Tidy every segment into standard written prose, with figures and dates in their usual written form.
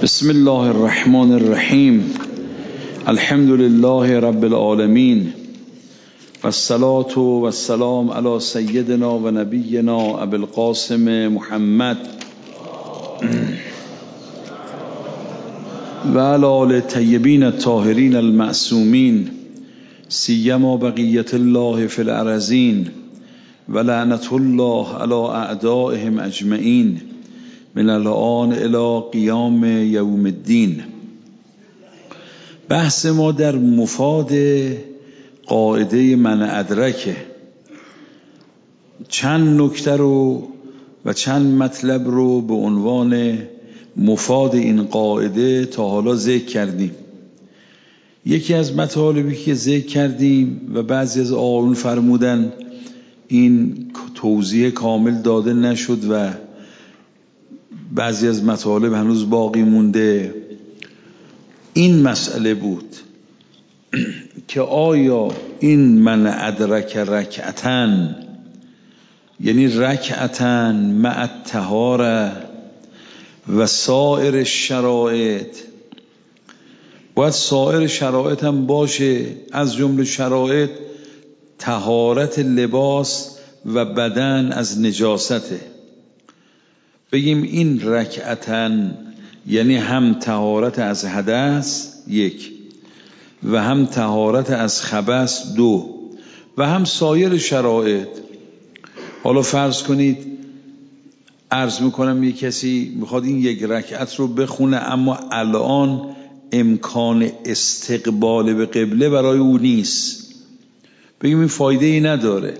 بسم الله الرحمن الرحیم. الحمد لله رب العالمین و الصلاة و السلام علی سیدنا و نبینا ابی القاسم محمد و علی آل طیبین الطاهرین المعصومین سیما بقیت الله فی الارضین و لعنت الله علی اعدائهم اجمعین من الآن الی قیام یوم الدین. بحث ما در مفاد قاعده من ادرکه. چند نکته رو و چند مطلب رو به عنوان مفاد این قاعده تا حالا ذکر کردیم. یکی از مطالبی که ذکر کردیم و بعضی از آقایون فرمودن این توضیح کامل داده نشد و بعضی از مطالب هنوز باقی مونده، این مسئله بود که آیا این من ادرک رکعتن، یعنی رکعتن مع الطهاره و سایر الشرائط، باید سایر شرایط هم باشه، از جمله شرایط طهارت لباس و بدن از نجاسته. بگیم این رکعتن یعنی هم طهارت از حدث یک و هم طهارت از خبث دو و هم سایر شرایط. حالا فرض کنید عرض میکنم یک کسی میخواد این یک رکعت رو بخونه اما الان امکان استقبال به قبله برای او نیست، بگیم این فایده ای نداره.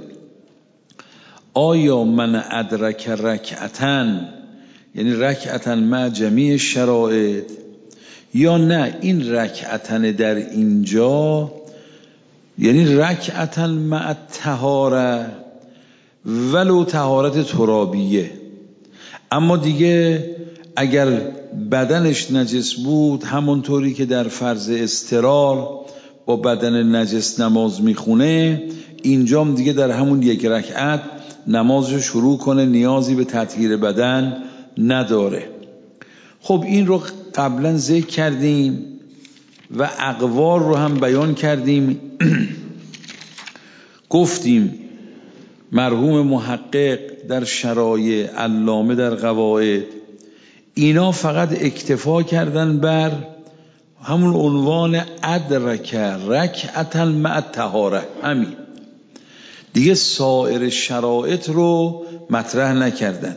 آیا من ادرک رکعتن یعنی رکعتن مع جمیع شرایط، یا نه این رکعتن در اینجا یعنی رکعتن مع الطهاره ولو طهارت ترابیه، اما دیگه اگر بدنش نجس بود همونطوری که در فرض اضطرار با بدن نجس نماز میخونه، اینجام دیگه در همون یک رکعت نمازش شروع کنه، نیازی به تطهیر بدن نداره. خب این رو قبلا ذکر کردیم و اقوال رو هم بیان کردیم. گفتیم مرحوم محقق در شرایع، علامه در قواعد، اینا فقط اکتفا کردن بر همون عنوان ادرک رکعتن مع الطهاره، همین دیگه سایر شرایط رو مطرح نکردن.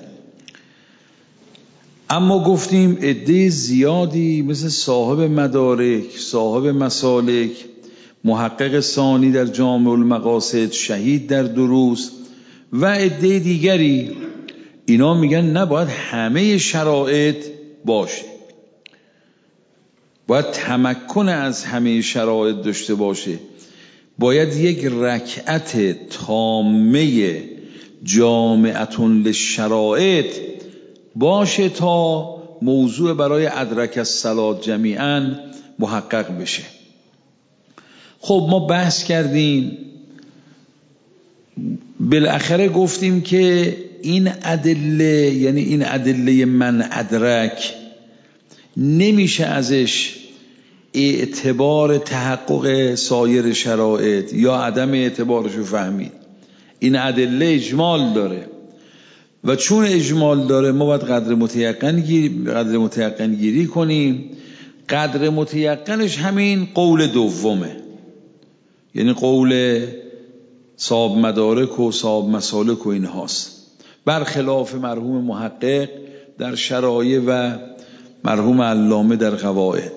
اما گفتیم عده زیادی مثل صاحب مدارک، صاحب مسالک، محقق ثانی در جامع المقاصد، شهید در دروس و عده دیگری، اینا میگن نباید همه شرایط باشه، باید تمکن از همه شرایط داشته باشه، باید یک رکعت تامه جامعتون للشرایط باشه تا موضوع برای ادرک الصلاة جمیعا محقق بشه. خب ما بحث کردیم، بالاخره گفتیم که این ادله، یعنی این ادله من ادرک، نمیشه ازش اعتبار تحقق سایر شرایط یا عدم اعتبارشو فهمید. این ادله اجمال داره و چون اجمال داره ما باید قدر متیقن گیری کنیم. قدر متیقنش همین قول دومه، یعنی قول صاحب مدارک و صاحب مسالک و این هاست، برخلاف مرحوم محقق در شرایع و مرحوم علامه در قواعد.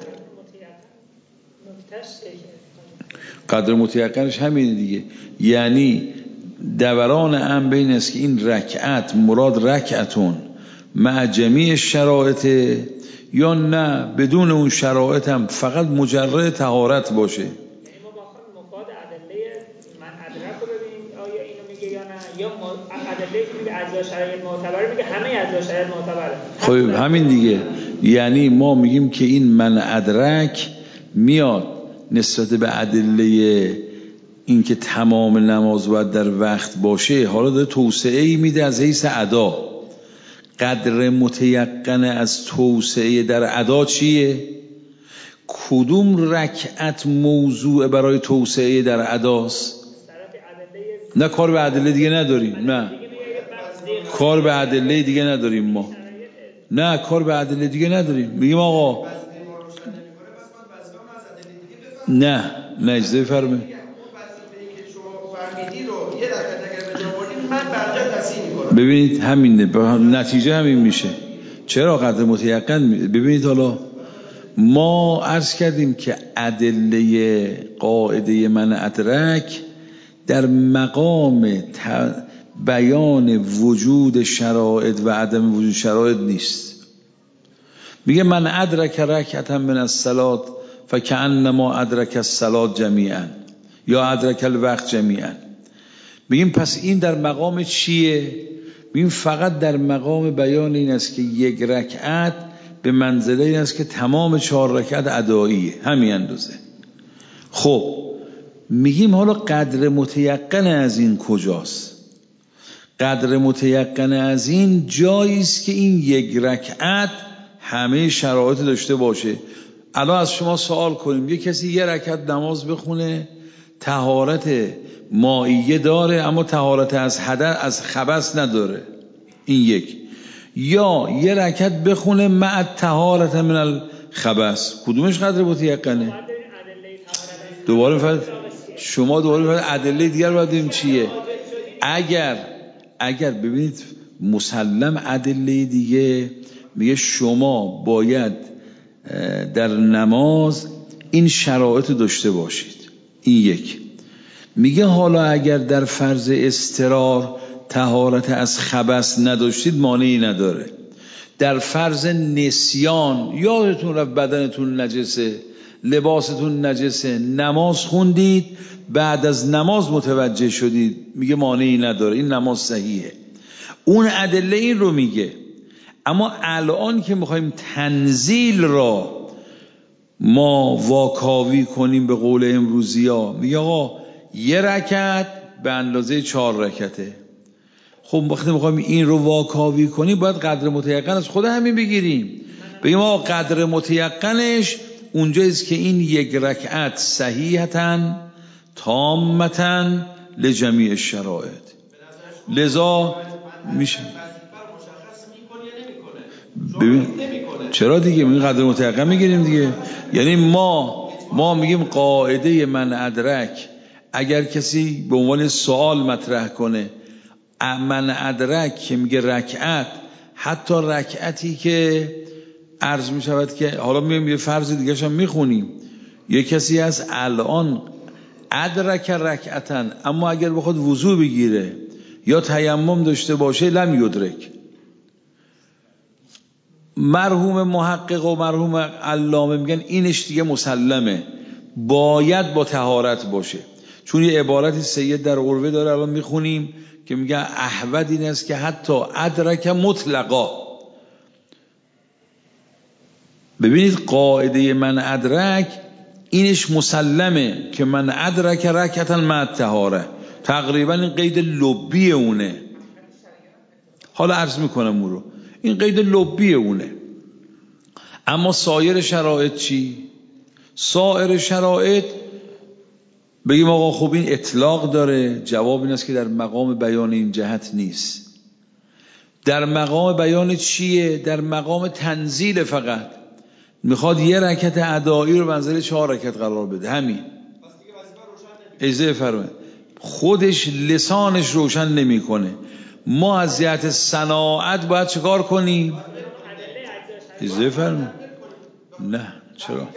قدر متیقنش همین دیگه، یعنی دوران ام بین است که این رکعت مراد رکعتون مع جمیع شرایط یا نه بدون اون شرایط هم فقط مجرد طهارت باشه. یعنی ما مفاد ادله من ادرک رو ببینیم آیا اینو میگه یا نه، یا ادله که میگه اجزا شرایط معتبر میگه همه اجزا شرایط معتبره. خب همین دیگه، یعنی ما میگیم که این من ادرک میاد نسبت به ادله این که تمام نماز باید در وقت باشه، حالا داره توسعه ای میده از حیث ادا. قدر متیقن از توسعه در ادا چیه؟ کدوم رکعت موضوع برای توسعه در اداست؟ نه کار به ادله دیگه نداریم. نه کار به ادله دیگه نداریم ما. نه کار به ادله دیگه نداریم. میگیم آقا نه اجازه فرمه ببینید همینه، نتیجه همین میشه. چرا قدر متیقن؟ ببینید حالا ما عرض کردیم که ادله قاعده من ادرک در مقام بیان وجود شرایط و عدم وجود شرایط نیست. میگه من ادرک رکعتا من الصلاة فکأنما ادرک الصلاة جمیعا یا ادرک الوقت جمیعا. میگیم پس این در مقام چیه؟ میگیم فقط در مقام بیان این است که یک رکعت به منزله این است که تمام 4 رکعت اداییه، همین اندازه. خب میگیم حالا قدر متیقن از این کجاست؟ قدر متیقن از این جایی است که این یک رکعت همه شرایط داشته باشه. الان از شما سوال کنیم یه کسی یه رکعت نماز بخونه طهارت مائیه داره اما طهارت از حدث از خبث نداره، این یک. یا یه رکعت بخونه مع طهارت من الخبث، کدومش قدر متیقنه؟ شما دوباره ادله دیگر باید ببینیم چیه. اگر ببینید مسلم ادله دیگه میگه شما باید در نماز این شرایط داشته باشید، این یک. میگه حالا اگر در فرض اضطرار طهارت از خبث نداشتید مانعی نداره. در فرض نسیان یادتون رفت بدنتون نجسه، لباستون نجسه، نماز خوندید بعد از نماز متوجه شدید، میگه مانعی نداره، این نماز صحیحه. اون ادله این رو میگه. اما الان که میخوایم تنزیل را ما واکاوی کنیم به قول امروزی ها، میگه آقا یه رکعت به اندازه 4 رکعته. خب وقتی میخوایم این رو واکاوی کنیم باید قدر متیقن از خود همین بگیریم، بگیم آقا قدر متیقنش اونجاییست که این یک رکعت صحیحتاً تامتاً لجمیع الشرائط. لذا میشه ببین چرا دیگه این قدر متیقن میگیریم دیگه. یعنی ما میگیم قاعده من ادرک، اگر کسی به عنوان سوال مطرح کنه من ادرک که میگه رکعت، حتی رکعتی که عرض میشود که حالا میگیم یه فرض دیگه هم میخونیم، یه کسی از الان ادرک رکعتن اما اگر بخواد وضو بگیره یا تیمم داشته باشه لم یدرک. مرحوم محقق و مرحوم علامه میگن اینش دیگه مسلمه، باید با طهارت باشه. چون یه عبارتی سید در عروه داره الان میخونیم که میگه احوط این است که حتی ادرک مطلقا. ببینید قاعده من ادرک اینش مسلمه که من ادرک رکعتا مع طهاره، تقریبا این قید لبی اونه. حالا عرض میکنم اون رو، این قید لبی اونه. اما سایر شرایط چی؟ سایر شرایط بگیم آقا خب این اطلاق داره. جواب این است که در مقام بیان این جهت نیست. در مقام بیان چیه؟ در مقام تنزیل. فقط میخواد یه رکعت ادایی رو منزله 4 رکعت قرار بده، همین. اجازه فرمایید خودش لسانش روشن نمیکنه. ما از جهت صناعت باید چیکار کنیم؟ اجازه فرمایید. نه چرا؟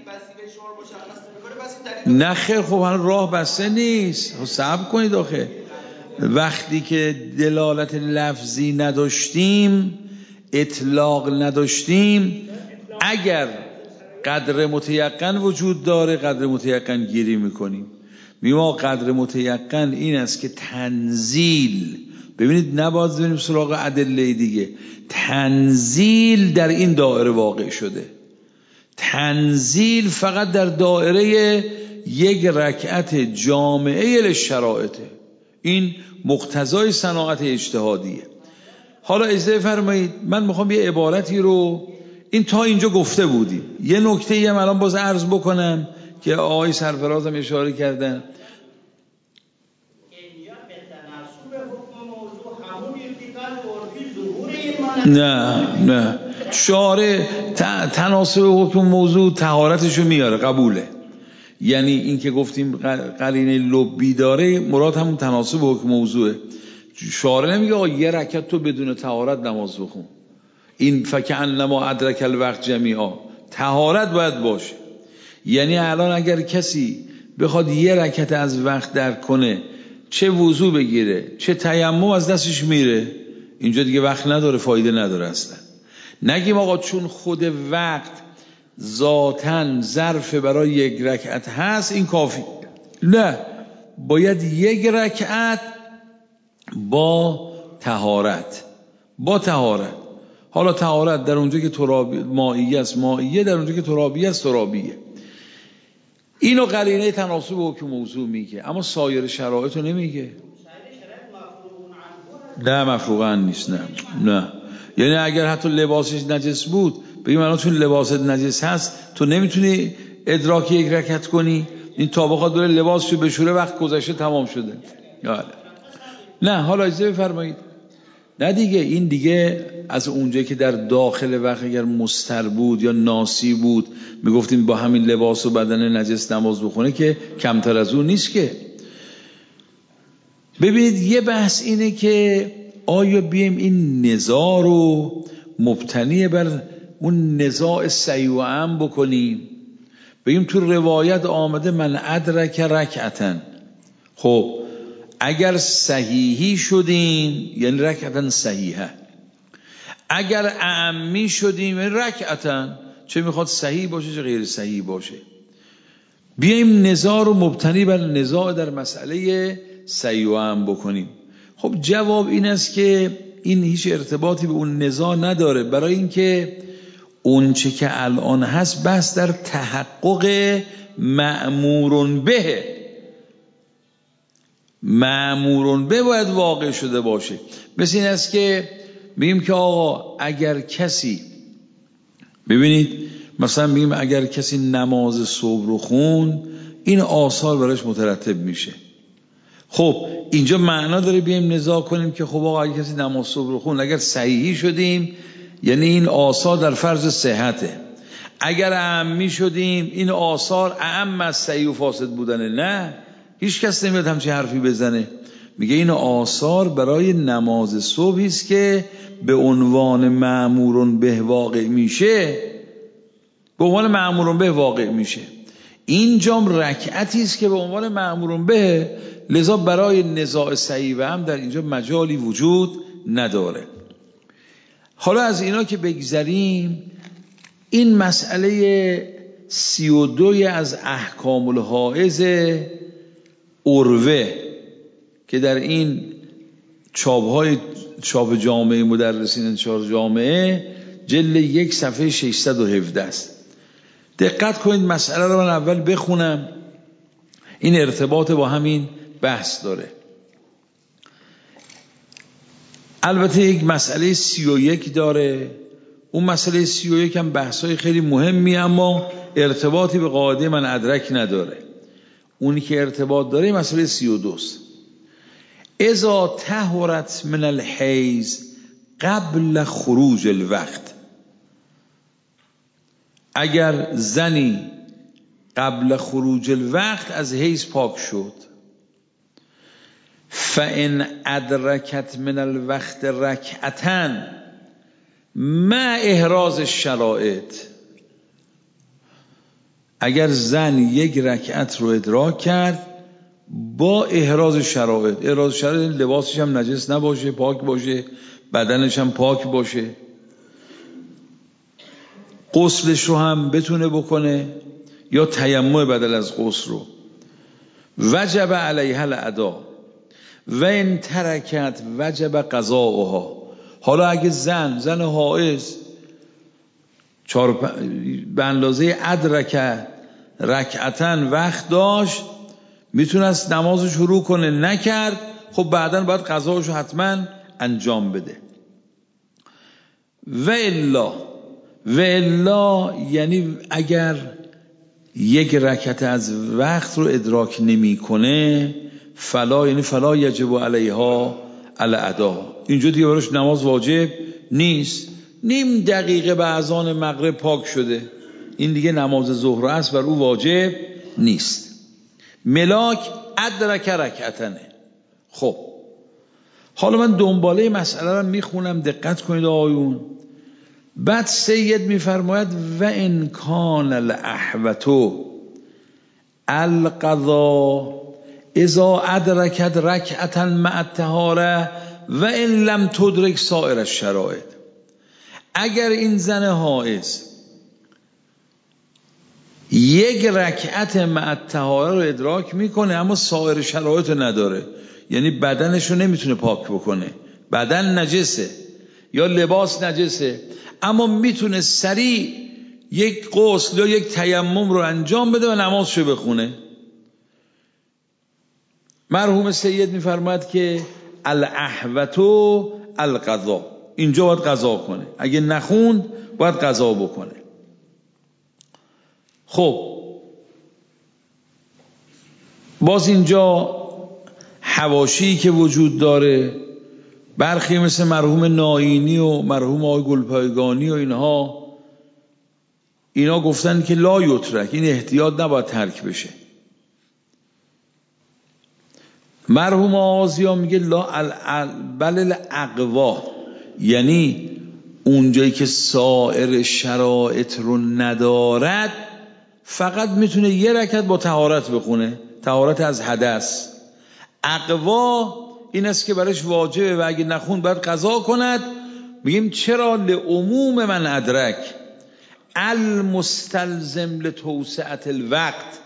نه خیر، خب راه بسته نیست. خب صبر کنید آخه. وقتی که دلالت لفظی نداشتیم، اطلاق نداشتیم، اگر قدر متیقن وجود داره قدر متیقن گیری میکنیم. میگم قدر متیقن این است که تنزیل، ببینید نباید بریم سراغ ادله دیگه، تنزیل در این دایره واقع شده. تنزیل فقط در دایره یک رکعت جامعه للشرائطه. این مقتضای صناعت اجتهادیه. حالا اجازه فرمایید من میخوام یه عبارتی رو این تا اینجا گفته بودیم، یه نکته هم الان باز عرض بکنم که آقای سرفرازم اشاره کردن. نه شارع تناسب حکم موضوع طهارتشو میاره، قبوله. یعنی این که گفتیم قرینه لبی داره مراد همون تناسب حکم موضوعه. شارع نمیگه آقا یه رکعت تو بدون طهارت نماز بخون، این فکأنما ادرک الوقت جمیعا، طهارت باید باشه. یعنی الان اگر کسی بخواد یه رکعت از وقت درک کنه، چه وضو بگیره چه تیمم، از دستش میره. اینجا دیگه وقت نداره، فایده نداره اصلا. نگیم آقا چون خود وقت ذاتاً ظرف برای یک رکعت هست این کافی، نه، باید یک رکعت با طهارت. حالا طهارت در اونجا که ترابی مائیه است مائیه، در اونجا که ترابی است ترابیه. اینو قرینه تناسب حکم موضوع میگه، اما سایر شرایط رو نمیگه. نه مفروغاً نیست. نه یعنی اگر حتی لباسش نجس بود، بگیم الان چون لباست نجس هست تو نمیتونی ادراک یک رکعت کنی، این تا بخواد بره لباسشو بشوره وقت گذشته تمام شده. نه حالا اجازه بفرمایید، نه دیگه این دیگه از اونجایی که در داخل وقت اگر مستر بود یا ناسی بود میگفتیم با همین لباس و بدن نجس نماز بخونه که کمتر از اون نیست که. ببینید یه بحث اینه که آیا بیم این نزاع رو مبتنی بر اون نزاع صحیح و عام بکنیم، بگیم تو روایت آمده من ادرک رکعتن، خب اگر صحیحی شدیم یعنی رکعتن صحیحه، اگر اعمی شدیم یعنی رکعتن، چه میخواد صحیح باشه چه غیر صحیح باشه. بیایم نزاع رو مبتنی بر نزاع در مسئله صحیح و عام بکنیم. خب جواب این است که این هیچ ارتباطی به اون نزاع نداره، برای اینکه اون چه که الان هست بس در تحقق مأمورون به باید واقع شده باشه. مثل این است که بگیم که آقا اگر کسی، ببینید مثلا بگیم اگر کسی نماز صبح رو خون این آثار براش مترتب میشه. خب اینجا معنا داره بیایم نزاع کنیم که خب آقا اگر کسی نماز صبح رو خون اگر صحیحی شدیم یعنی این آثار در فرض صحته، اگر اعمی شدیم این آثار اعم از صحیح و فاسد بودنه. نه، هیچ کس نمیاد همچین حرفی بزنه. میگه این آثار برای نماز صبحی است که به عنوان مأمورون به واقع میشه، به عنوان مأمورون به واقع میشه. این جام رکعتی است که به عنوان مأمورون به، لذا برای نزاع صحیح و هم در اینجا مجالی وجود نداره. حالا از اینا که بگذریم، این مسئله 32 از احکام الحائض عروه که در این چاپ جامعه مدرسین انتشار جامعه جلد 1 صفحه 617 است. دقت کنید مسئله رو من اول بخونم، این ارتباط با همین بحث داره. البته یک مسئله 31 داره، اون مسئله 31 هم بحثای خیلی مهمی اما ارتباطی به قاعده من ادرک نداره. اونی که ارتباط داره مسئله 32 است. اذا طهرت من الحیض قبل خروج الوقت، اگر زنی قبل خروج الوقت از حیض پاک شد، فان ادرکت من الوقت رکعتن مع احراز الشرائط، اگر زن یک رکعت رو ادراک کرد با احراز شرایط، احراز شرایط لباسش هم نجس نباشه، پاک باشه، بدنش هم پاک باشه، غسلش رو هم بتونه بکنه یا تیمم بدل از غسل رو، وجب علیها الادا و ان ترکت وجب قضاؤها. حالا اگه زن حائض به اندازه ادرک رکعتن وقت داشت، میتونست نمازو شروع کنه، نکرد، خب بعداً باید قضاوشو حتما انجام بده. و الا یعنی اگر یک رکعت از وقت رو ادراک نمیکنه، فلا یعنی فلا یجب علیها الادا، اینجا دیگه براش نماز واجب نیست. نیم دقیقه به اذان مغرب پاک شده، این دیگه نماز ظهر است بر او واجب نیست. ملاک ادرک رکعتنه. خب حالا من دنباله مسئله رو میخونم، دقت کنید آقایون. بعد سید میفرماید و ان کان الاحوتو القضا اذا ادرکت رکعتا مع الطهاره و ان لم تدرک سایر الشرائط. اگر این زن حائض یک رکعت مع الطهاره رو ادراک میکنه اما سایر شرایط رو نداره، یعنی بدنش رو نمیتونه پاک بکنه، بدن نجسه یا لباس نجسه، اما میتونه سریع یک غسل یا یک تیمم رو انجام بده و نمازشو بخونه، مرحوم سید میفرماید که الاحوتو القضا، اینجا باید قضا کنه، اگه نخوند باید قضا بکنه. خب باز اینجا حواشی که وجود داره، برخی مثل مرحوم ناینی و مرحوم آقای گلپایگانی و اینا گفتن که لا یترک، این احتیاط نباید ترک بشه. مرحوم آزیا میگه لا بل الاقوا، یعنی اونجایی که سایر شرایط رو ندارد فقط میتونه یه رکعت با طهارت بخونه، طهارت از حدث. اقوا این است که برش واجبه و اگه نخون باید قضا کند. میگیم چرا؟ لعموم من ادرک المستلزم لتوسعه الوقت،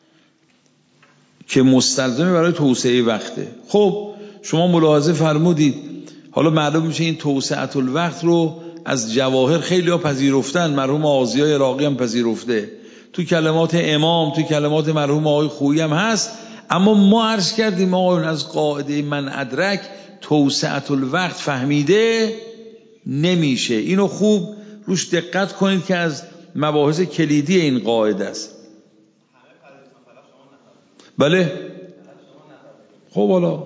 که مستلزمه برای توسعه وقته. خب شما ملاحظه فرمودید، حالا معلوم میشه این توسعه الوقت رو از جواهر خیلی ها پذیرفتن، مرحوم آزیای عراقی هم پذیرفته، تو کلمات امام، تو کلمات مرحوم آقای خویی هم هست. اما ما عرض کردیم آقایون از قاعده من ادرک توسعه الوقت فهمیده نمیشه. اینو خوب روش دقت کنید که از مباحث کلیدی این قاعده است. بله خب حالا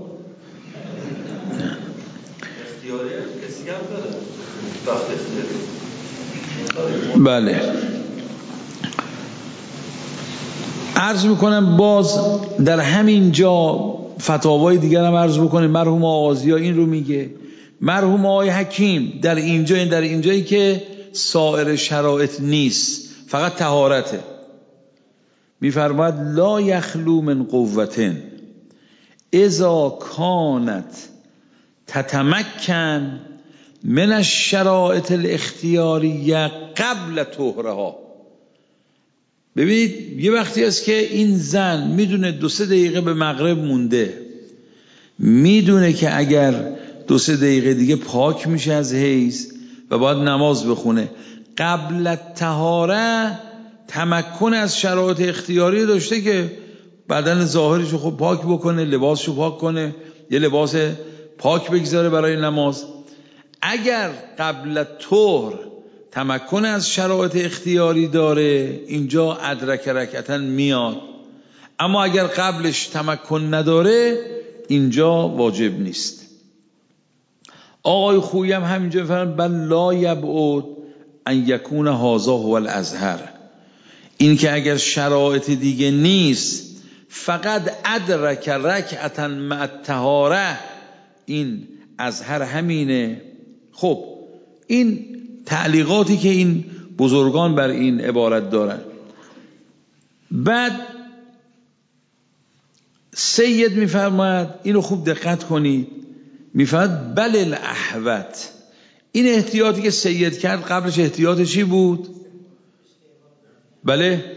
بله عرض میکنم. باز در همین جا فتاوای دیگر هم عرض بکنیم. مرحوم آغازیا این رو میگه، مرحوم آقای حکیم در اینجایی که سایر شرایط نیست فقط طهارته، میفرماید لا یخلو من قوة اذا کانت تتمکن من الشرائط الاختیاریه قبل طهرها. ببینید یه وقتی است که این زن میدونه 2-3 دقیقه به مغرب مونده، میدونه که اگر 2-3 دقیقه دیگه پاک میشه از حیض و باید نماز بخونه، قبل طهاره تمکن از شرایط اختیاری داشته که بدن ظاهرشو خب پاک بکنه، لباسشو پاک کنه، یه لباس پاک بگذاره برای نماز. اگر قبل طهر تمکن از شرایط اختیاری داره اینجا ادرک رکعتن میاد، اما اگر قبلش تمکن نداره اینجا واجب نیست. آقای خویی هم همینجا فرمود بل لا یبعد ان یکون هذا هو الازهر، این که اگر شرایط دیگه نیست فقط ادرک رکعتا مع الطهاره، این ازهر همینه. خب این تعلیقاتی که این بزرگان بر این عبارت دارن. بعد سید میفرماید، اینو خوب دقت کنید، میفرماید بل الاحوت، این احتیاطی که سید کرد قبلش احتیاط چی بود؟ بله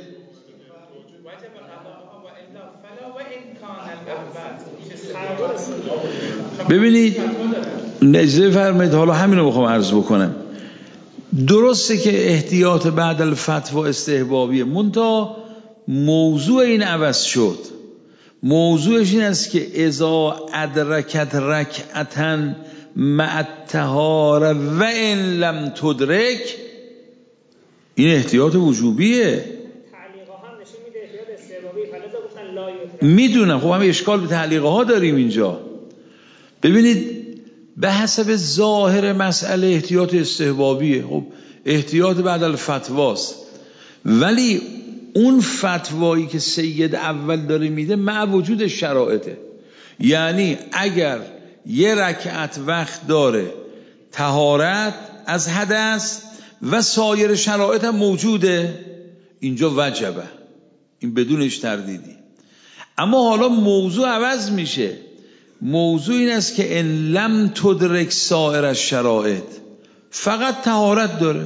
ببینید نجزه فرمایید، حالا همینو میخوام عرض بکنم. درسته که احتیاط بعد الفتوا استحبابیه، منتها موضوع این عوض شد. موضوعش این است که اذا ادرکت رکعتن مع الطهاره و ان لم تدرک، این احتیاط وجوبیه. تعلیقا هم نشون میده احتیاط استحبابی، فلذا گفتن لا یطرق. میدونم، خب همه اشکال به تعلیقه ها داریم اینجا. ببینید به حسب ظاهر مسئله احتیاط استحبابیه، خب احتیاط بعد الفتواست، ولی اون فتوایی که سید اول داره میده مع وجود شرایطه. یعنی اگر یه رکعت وقت داره، طهارت از حدث و سایر شرایط هم موجوده، اینجا وجبه، این بدونش تردیدی. اما حالا موضوع عوض میشه. موضوع این است که ان لم تدرک سایر الشرایط، فقط طهارت داره،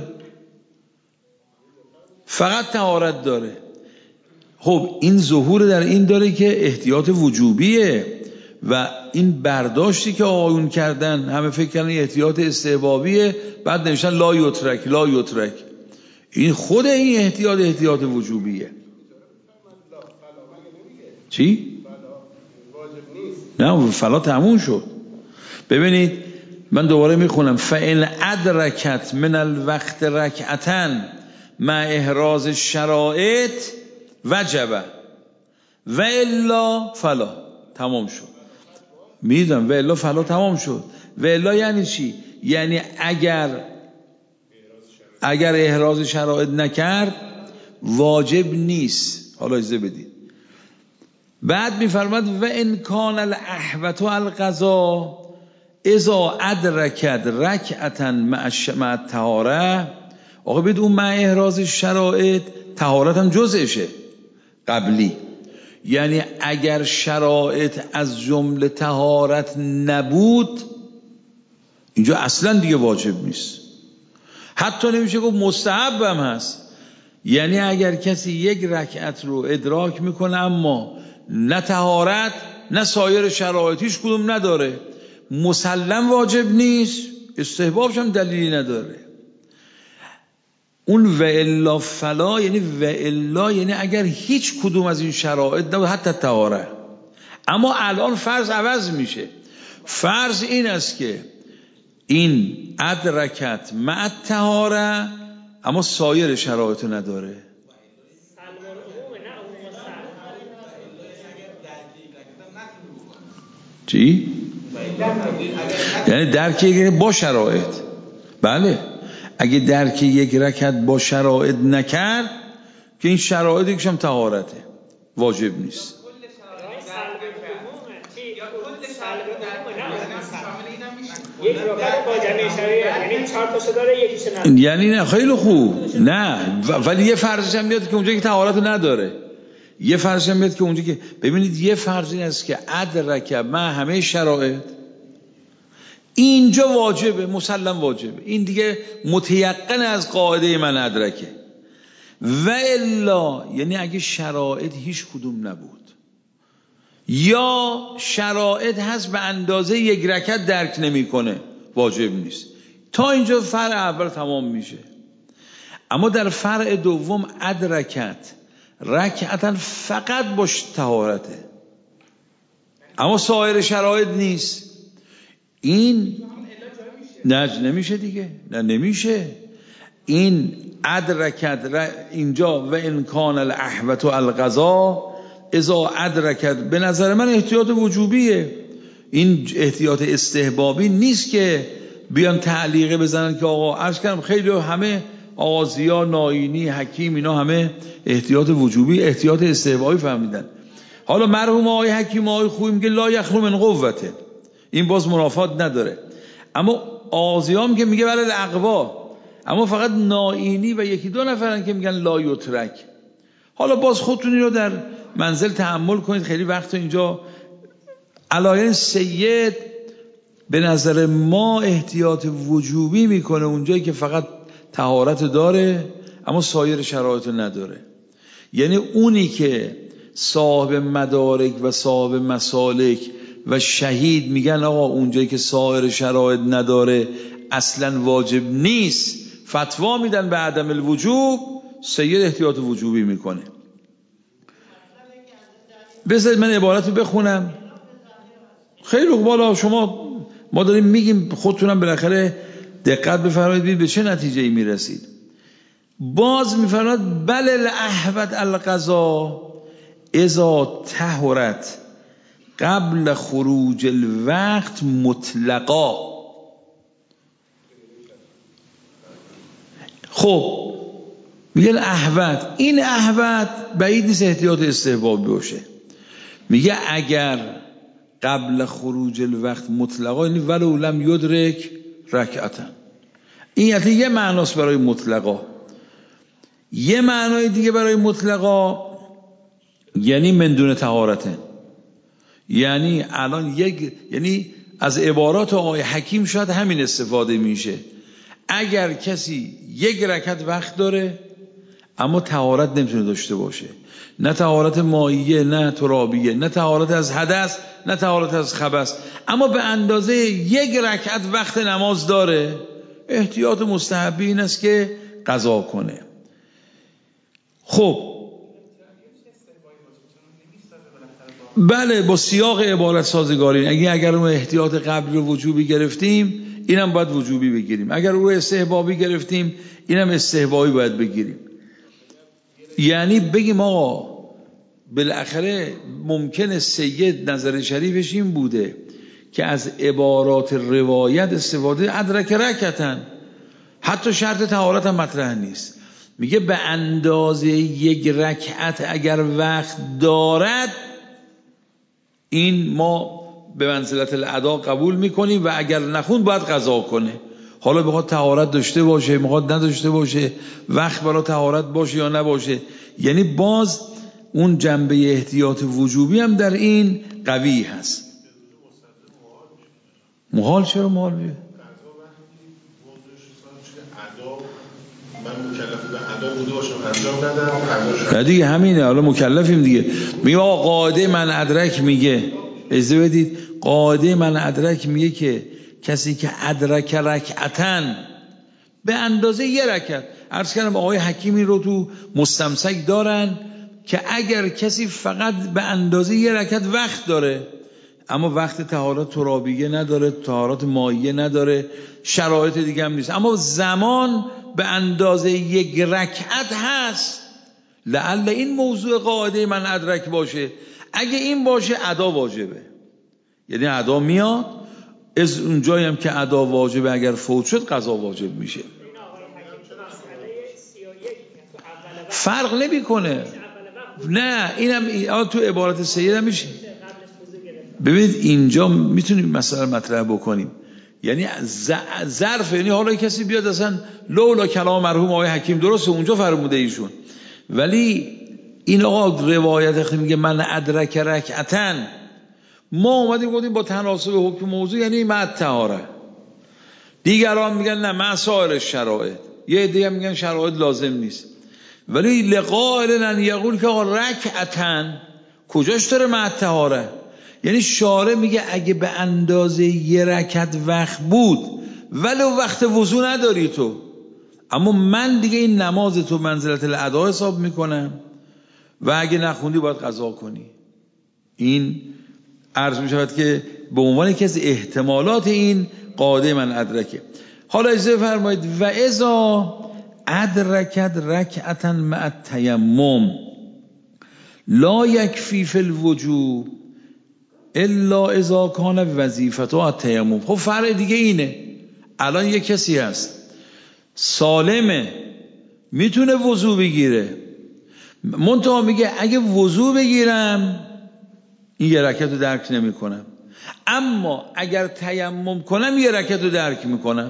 فقط طهارت داره. خب این ظهور در این داره که احتیاط وجوبیه و این برداشتی که آقایون کردن همه فکر کردن احتیاط استحبابیه، بعد نوشتن لا یترک لا یترک. این خود این احتیاط وجوبیه. چی؟ نه فلا تموم شد. ببینید من دوباره میخونم فإن ادرکت من الوقت رکعتن مع احراز الشرائط وجب و الا فلا. تمام شد. میدونم و الا فلا تمام شد. و الا یعنی چی؟ یعنی اگر احراز شرائط نکرد واجب نیست. حالا اجازه بدید. بعد میفرماد و ان کان الاحوط القضا اذا ادرکت رکعتا مع الطهاره. آقا ببین اون مع احراز شرایط، طهارت هم جزءشه قبلی. یعنی اگر شرایط از جمله طهارت نبود، اینجا اصلا دیگه واجب نیست، حتی نمیشه گفت مستحب هم هست. یعنی اگر کسی یک رکعت رو ادراک میکنه اما نه طهارت نه سایر شرایطیش کدوم نداره، مسلم واجب نیست، استحبابش هم دلیلی نداره. اون و الا فلا یعنی و الا یعنی اگر هیچ کدوم از این شرایط نبود، حتی طهارت. اما الان فرض عوض میشه. فرض این است که این ادرکت مع الطهاره اما سایر شرایط نداره. چی؟ یعنی درک یک با شرایط. بله اگه درک یک رکعت با شرایط نکرد که این شرایط یکیش هم طهارته، واجب نیست. یک رکعت با جمعی شرایط یعنی 4 تاشو داره یکیشو نداره. یعنی نه خیلی خوب، نه ولی یه فرضش هم میاد که اونجا که طهارت نداره. یه فرضش هم میاد که اونجا که ببینید یه فرض این است که ادرک مع همه شرایط، اینجا واجبه، مسلم واجبه، این دیگه متیقن از قاعده من ادرکه. و الا یعنی اگه شرایط هیچ کدوم نبود یا شرایط هست به اندازه یک رکعت درک نمیکنه، واجب نیست. تا اینجا فرع اول تمام میشه. اما در فرع دوم ادرکت رکعتا فقط باش طهارته اما سایر شرایط نیست، این نه نمیشه دیگه، نه نمیشه. این ادرکت اینجا و ان کان الاحوط القضا اذا ادرکت، به نظر من احتیاط وجوبیه، این احتیاط استحبابی نیست که بیان تعلیقه بزنن که آقا عرض کردم خیلی همه آغازیا ناینی حکیم اینا همه احتیاط وجوبی احتیاط استحبابی فهمیدن. حالا مرحوم آقای حکیم آقای خوبی میگه لا یخلو من قوته، این باز منافات نداره. اما آغازیام که میگه بلد اقوا، اما فقط ناینی و یکی دو نفرن که میگن لا یترک. حالا باز خودتون رو در منزل تأمل کنید، خیلی وقت اینجا علایه سید به نظر ما احتیاط وجوبی میکنه اونجایی که فقط طهارت داره اما سایر شرایط نداره. یعنی اونی که صاحب مدارک و صاحب مسالک و شهید میگن آقا اونجایی که سایر شرایط نداره اصلا واجب نیست، فتوا میدن به عدم الوجوب، سید احتیاط وجوبی میکنه. بذارید من عبارت رو بخونم. خیلی بالا شما ما داریم میگیم، خودتونم بالاخره دقت بفرمایید به چه نتیجه‌ای میرسید. باز میفرماد بل الاحوط القضا اذا طهرت قبل خروج الوقت مطلقا. خب میگه احوط، این احوط بعید نیست احتیاط استحبابی باشه. میگه اگر قبل خروج الوقت مطلقا، یعنی ولو لم یدرک رکعتا. این یه معناست برای مطلقا. یه معنای دیگه برای مطلقا یعنی من دون طهارته. یعنی الان یعنی از عبارات آقای حکیم شاید همین استفاده میشه. اگر کسی یک رکعت وقت داره اما طهارت نمیتونه داشته باشه، نه طهارت مائیه نه ترابیه، نه طهارت از حدث نه طهارت از خبث، اما به اندازه یک رکعت وقت نماز داره، احتیاط مستحبی این است که قضا کنه. خب بله، با سیاق عبارت سازگاری. اگر اون احتیاط قبلی رو وجوبی گرفتیم اینم باید وجوبی بگیریم، اگر رو استحبابی گرفتیم اینم استحبابی باید بگیریم. یعنی بگیم آقا بالاخره ممکنه سید نظر شریفش این بوده که از عبارات روایت استفاده ادرک رکعتن، حتی شرط طهارت هم مطرح نیست. میگه به اندازه یک رکعت اگر وقت دارد این ما به منزلت الادا قبول میکنیم و اگر نخوند باید قضا کنه. حالا بخواد طهارت داشته باشه، بخواد نداشته باشه، وقت برای طهارت باشه یا نباشه، یعنی باز اون جنبه احتیاط وجوبی هم در این قوی هست. محال چرا محال بیه؟ من مکلف به ادا بوده باشم انجام ندم، نه دیگه همینه. حالا مکلفیم دیگه. میگه آقا قاعده من ادرک میگه، اجازه بدید، قاعده من ادرک میگه که کسی که ادرک رکعتن به اندازه یه رکعت، عرض کردم آقای حکیمی رو تو مستمسک دارن که اگر کسی فقط به اندازه یه رکعت وقت داره اما وقت طهارت ترابیه نداره، طهارت مائیه نداره، شرایط دیگه هم نیست، اما زمان به اندازه یک رکعت هست، لعل این موضوع قاعده من ادرک باشه. اگه این باشه ادا واجبه، یعنی ادا میاد. از اونجایی هم که ادا واجبه اگر فوت شد قضا واجب میشه. فرق نمیکنه. نه اینم تو عبارت سید هم میشه. ببینید اینجا میتونیم مثلا مطرح بکنیم، یعنی ظرف، یعنی حالا کسی بیاد اصلا لولا کلام مرحوم آقای حکیم درسته اونجا فرموده ایشون، ولی این آقا روایت میگه من ادرک رکعتن، ما اومدیم گفتیم با تناسب حکم موضوع یعنی مع طهاره، دیگران میگن نه مع سایر شرایط، یه دیگه میگن شرایط لازم نیست. ولی لقائل ان یقول که آقا رکعتن کجاش داره مع طهاره؟ یعنی شارع میگه اگه به اندازه یه رکعت وقت بود ولو وقت وضو نداری تو، اما من دیگه این نماز تو منزلت الادا حساب میکنم و اگه نخوندی باید قضا کنی. این عرض میشود که به عنوان یکی از احتمالات این قاعده من ادرکه. حالا اجازه فرمایید و اذا ادرکت رکعتا مع التیمم لا یکفی فی الوجوب الا اذا کان وظیفته التیمم. خب فرق دیگه اینه، الان یک کسی هست سالمه میتونه وضو بگیره، منتها میگه اگه وضو بگیرم این یه رکعت رو درک نمی کنم، اما اگر تیمم کنم یه رکعت رو درک میکنم.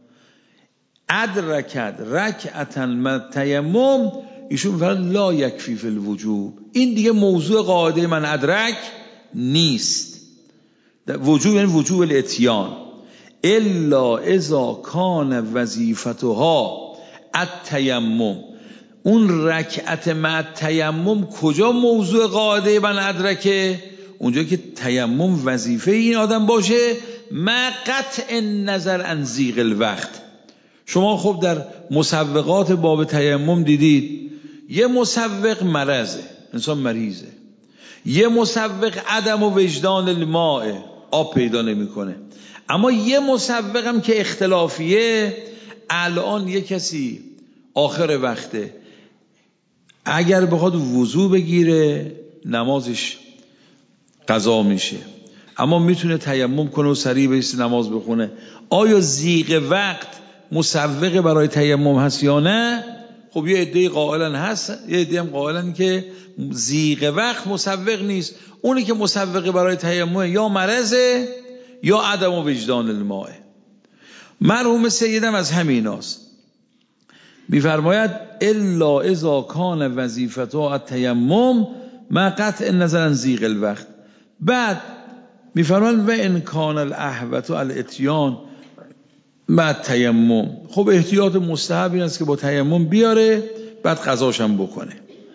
ادرکت رکعتا مع تیمم، ایشون میفرماید لا یکفی فی الوجوب، این دیگه موضوع قاعده من ادرک نیست. وجوب یعنی وجوب الاتیان، الا اذا کان وظیفتها التیمم. اون رکعت مع تیمم کجا موضوع قاعده من ادرکه؟ اونجا که تیمم وظیفه این آدم باشه مع قطع نظر عن ضیق الوقت. شما خب در مسوقات باب تیمم دیدید یه مسوق مرضه، انسان مریضه، یه مسوق عدم و وجدان الماء، آب پیدا نمیکنه. اما یه مسوقم که اختلافیه، الان یه کسی آخر وقته اگر بخواد وضو بگیره نمازش قضا میشه، اما میتونه تیمم کنه و سریع بایسته نماز بخونه. آیا ضیق وقت مسوقه برای تیمم هست یا نه؟ خب یه عده قائلن هست، یه عده هم قائلن که ضیق وقت مسوق نیست. اونی که مسوقه برای تیمم یا مرضه یا عدم وجدان الماء. مرحوم سیدم از همیناست، میفرماید الا اذا کان وظیفته التیمم مع قطع نظر عن ضیق الوقت. بعد میفرماید و ان کان الاحوط الاتیان مع تیمم. خب احتیاط مستحب این است که با تیمم بیاره بعد قضاش هم بکنه.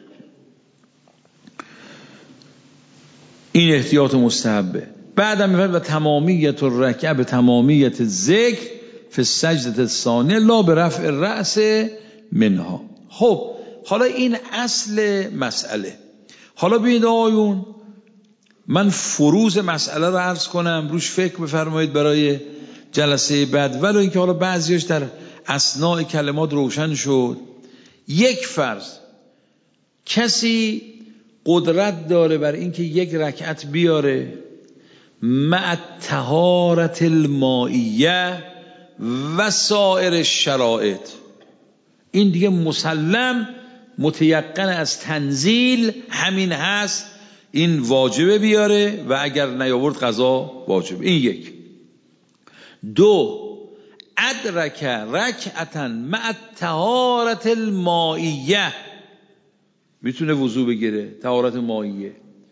این احتیاط مستحبه. بعدم میفرماید و تمامیت الرکعه به تمامیت ذکر فی السجده الثانیه لا به رفع الرأس منها. خب حالا این اصل مسئله. حالا ببینید آقایون، من فروز مسئله رو عرض کنم، روش فکر بفرمایید برای جلسه بعد، ولی اینکه حالا بعضیش در اثناء کلمات روشن شد. یک فرض، کسی قدرت داره بر اینکه یک رکعت بیاره مع طهارت المائیه و سایر الشرائط، این دیگه مسلم متیقن از تنزیل همین هست، این واجبه بیاره و اگر نیاورد قضا واجبه. این یک. دو، ادرک رکعتا مع طهارت المائیه، میتونه وضو بگیره طهارت مائیه،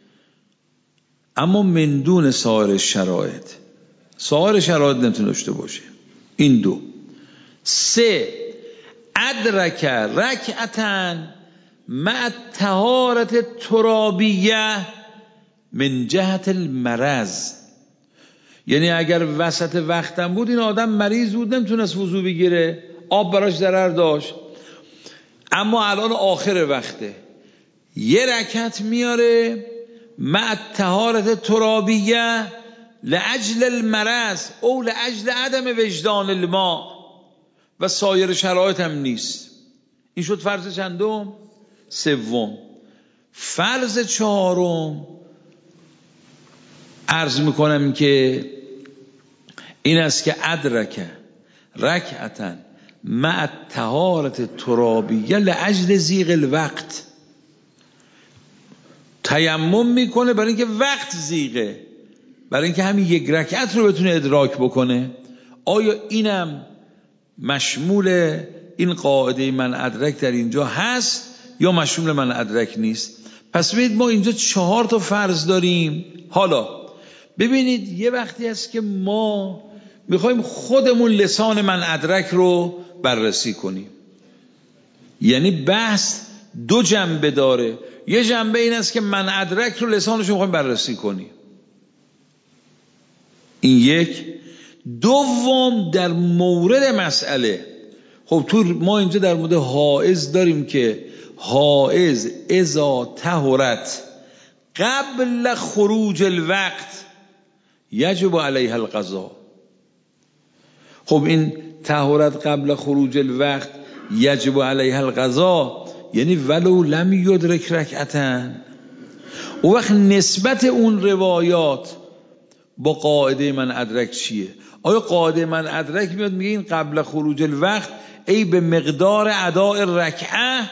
اما من دون سایر شرایط، سایر شرایط نمیتونه داشته باشه. این دو. سه، ادرک رکعتا مع طهارت ترابیه من جهت المرض، یعنی اگر وسط وقتم بود این آدم مریض بود نمیتونست وضو بگیره، آب براش ضرر داشت، اما الان آخر وقته یه رکعت میاره مع طهارت ترابیه لاجل المرض او لاجل عدم وجدان الماء و سایر شرایط هم نیست. این شد فرض چندم؟ سوم. فرض چهارم عرض میکنم که این است که ادرک رکعتا مع طهارت ترابیه لاجل ضیق الوقت، تیمم میکنه برای اینکه وقت ضیقه، برای اینکه همین یک رکعت رو بتونه ادراک بکنه. آیا اینم مشمول این قاعده من ادرک در اینجا هست یا مشمول من ادرک نیست؟ پس ببینید ما اینجا 4 تا فرض داریم. حالا ببینید یه وقتی هست که ما میخوایم خودمون لسان من ادرک رو بررسی کنیم، یعنی بحث 2 جنبه داره. یه جنبه این است که من ادرک رو لسانش رو میخوایم بررسی کنیم، این یک. دوم در مورد مسئله، خب تو ما اینجا در مورد حائض داریم که حائض اذا طهرت قبل خروج الوقت یجب علیها القضاء. خب این طهرت قبل خروج الوقت یجب علیها القضاء یعنی ولو لم یدرک رکعتا. اون وقت نسبت اون روایات با قاعده من ادرک چیه؟ آیا قاعده من ادرک میاد میگه این قبل خروج الوقت ای به مقدار اداء رکعه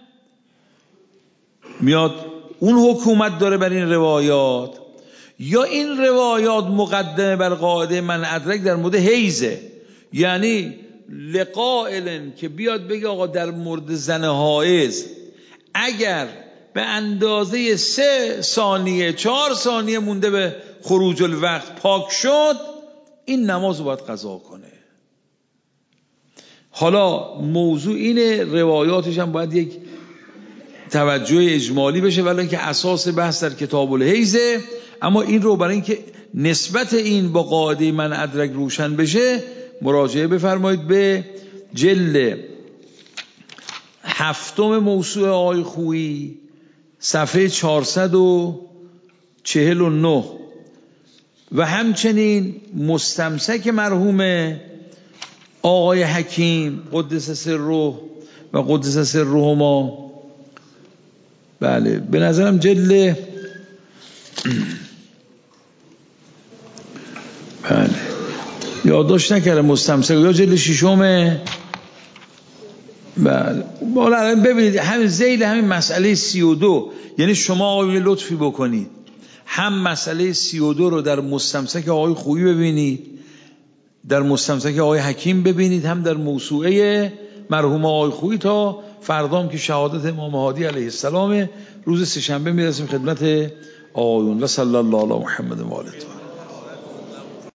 میاد اون حکومت داره بر این روایات، یا این روایات مقدمه بر قاعده من ادرک در مورد حیزه؟ یعنی لقائل که بیاد بگه آقا در مورد زن حائض اگر به اندازه 3 ثانیه 4 ثانیه مونده به خروج الوقت پاک شد، این نماز رو باید قضا کنه. حالا موضوع اینه، روایاتش هم باید یک توجه اجمالی بشه، ولی اینکه اساس بحث در کتاب الحیضه. اما این رو برای اینکه نسبت این با قاعده من ادرک روشن بشه مراجعه بفرمایید به جلد 7 موسوعه آقای خویی صفحه 449 و همچنین مستمسک مرحوم آقای حکیم قدس سره و قدس سرهما. بله به نظرم جلد بله یادداشت نکردم مستمسک یا جلد ششمه. بله بالا ببینید همین ذیل همین مسئله 32 یعنی شما آقای لطفی بکنید هم مسئله 32 رو در مستمسک آقای خویی ببینید، در مستمسک آقای حکیم ببینید، هم در موسوعه مرحوم آقای خویی تا فردام که شهادت امام هادی علیه السلام روز سه‌شنبه میرسیم خدمت آقایون. و صلی الله علی محمد و آله.